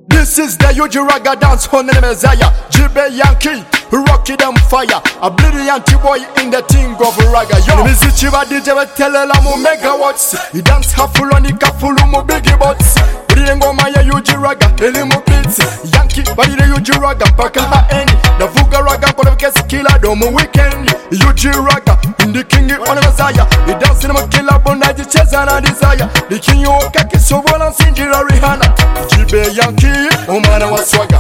This is the Yuji Raga dance on the Messiah. Jibe Yankee, rocky them fire. A bloody Yankee boy in the thing of Raga. Yo, Mizichiva DJ Telela mu megawatts. He dance half-full on the kafulu mu biggie bots. Riengo maya Yuji Raga, elimu beats. Yankee, body the Yuji Raga, paka haeni. The Vuga Raga, for the case killer, domu weekend. Yuji Raga, in the king on the Messiah. He dance in the killer, bonaji chesa na desire. The king you kake so volan sinjira Rihanna. Jibe Yankee, omwana wa swaga.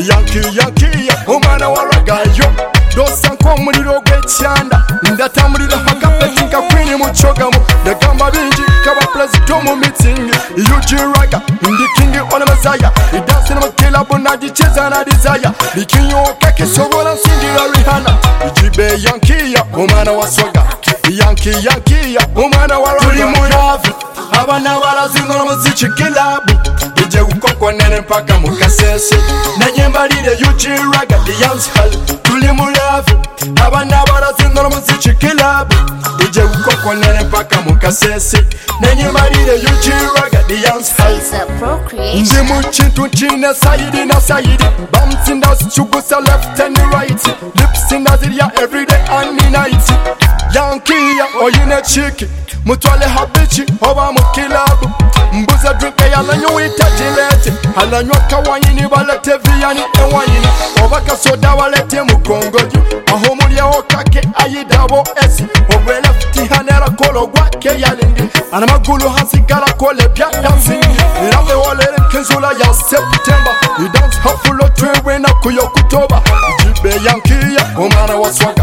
Yankee, omwana wa raga. Yo, dosanko muliro gw'ekyanda. Ndatamulira hakapeti nka queen mu chogamu. Yagamba bingi kaba president mu meeting. Yuji Raga, the king on the Messiah. He dance in the killer, bonaji chesa na desire. The king you kake so volan sinjira Rihanna. Jibe Yankee, omwana wa swaga. Yankee, omwana wa raga. Tuli mulavu, abana barazinga muziki kilabu. Ije ukoko nene mpaka mukasese. Nanyembalire Yuji Raga, the Youngs Hall. Tuli mulavu, abana barazinga muziki kilabu. Ije ukoko nene mpaka mukasese. Nanyembalire Yuji Raga, the Youngs Hall. Nje muchintu nchine sayidi na sayidi. Bumps in the chugusa left and right. Lips in the zilia everyday and night. Yankee, oyine chiki. Mutwale habichi, oba mukilabu. Mbuza drink ya lanyo itajilete. Halanyo kawanyini balete viyani ewanyini. Obaka soda walete mukongoju. Ahomuli okake ayidabo esi. Owe lefti hanera kolo gwake yalindi. Anamagulu hansigala kole bya dancing. Lave walere kenzula ya September. I dance hafulo twewe na kuyo kutoba. Jibe Yankee, omwana wa swaga.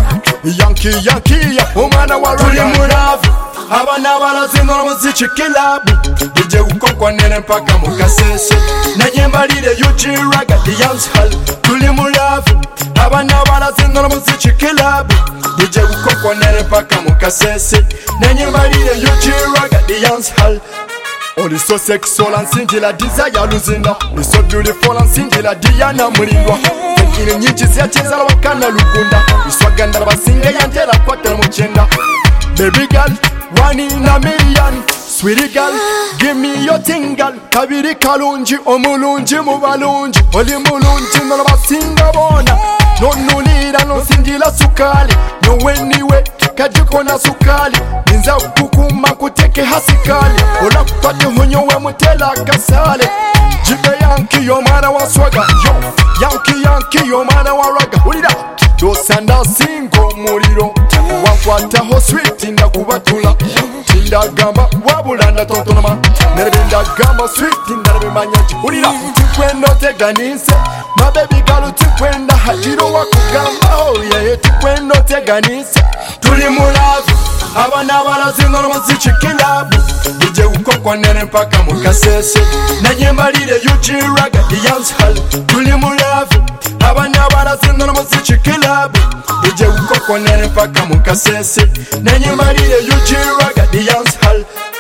Yankee, omwana wa raga. Tuli mulavu, abana barazinga muziki kilabu. Ije ukoko nene mpaka mukasese. Nanyembalire Yuji Raga, the Youngs Hall. Tuli mulavu, abana barazinga muziki kilabu. Ije ukoko nene mpaka mukasese. Nanyembalire Yuji Raga, the Youngs Hall. Oh, it's so sexual and singular desire luzinda. It's so beautiful and singular Diana Mulindwa. Tekile nyingi ziyacheza wakana lugunda. Iswaganda basinga yantera kwata muchenda. Baby girl, 1 in a million. Sweetie girl, give me your thing girl. Kabiri kalunji, omulunji mubalunji. Oli mulunji no basinga bona. No nulira no singila sukali. No anyway, kajiko na sukali. Ninza kukuma kuteke hasikali. Ola kupate hunyo we mutela kasale. Jibe Yankee, omwana wa swaga. Yo, Yankee, omwana wa raga. Ulida, dosanda singo muliro. Wankwataho sweet ndakubatula. Tindagamba wabula ndatontonoma. Nerebe ndagamba sweet ndabimanya. Ulida, tukwenda oteganise. My baby girl tukwenda hajiro wakugamba. Oh yeah, tukwenda oteganise. Tuli mulavu, abana barazinga muziki kilabu. Ije ukoko nene mpaka mukasese. Nanyembalire Yuji Raga, the Youngs Hall. Tuli mulavu, abana barazinga muziki kilabu. Ije ukoko nene mpaka mukasese. Nanyembalire Yuji Raga, the Youngs Hall.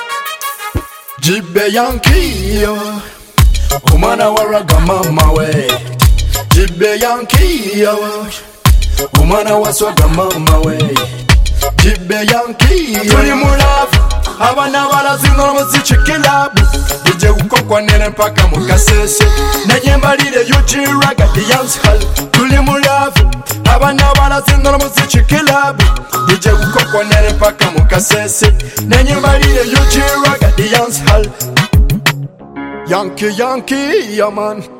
Jibe Yankee, omwana wa raga mama we. Jibe Yankee, omwana wa swaga mama we. Jibe Yankee, tuli mulavu, abana barazinga muziki kilabu. Ije ukoko nene mpaka mukasese. Nanyembalire Yuji Raga, the Youngs Hall. Tuli mulavu, abana barazinga muziki kilabu. Ije ukoko nene mpaka mukasese. Nanyembalire Yuji Raga, the Youngs Hall. Yankee, yeah man.